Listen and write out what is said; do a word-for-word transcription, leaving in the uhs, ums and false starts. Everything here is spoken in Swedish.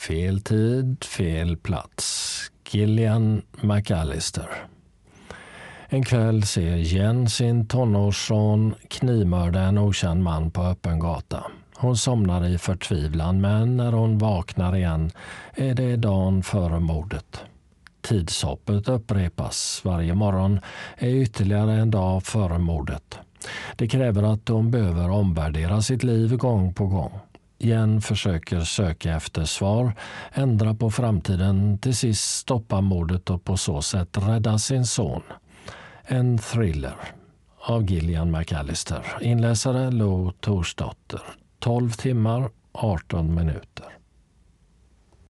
Fel tid, fel plats. Gillian McAllister. En kväll ser Jen sin tonårsson knivmörda en okänd man på öppen gata. Hon somnar i förtvivlan, men när hon vaknar igen är det dagen före mordet. Tidshoppet upprepas. Varje morgon är ytterligare en dag före mordet. Det kräver att hon behöver omvärdera sitt liv gång på gång. Jen försöker söka efter svar, ändra på framtiden, till sist stoppa mordet och på så sätt rädda sin son. En thriller av Gillian McAllister. Inläsare Lo Torsdotter. tolv timmar, arton minuter.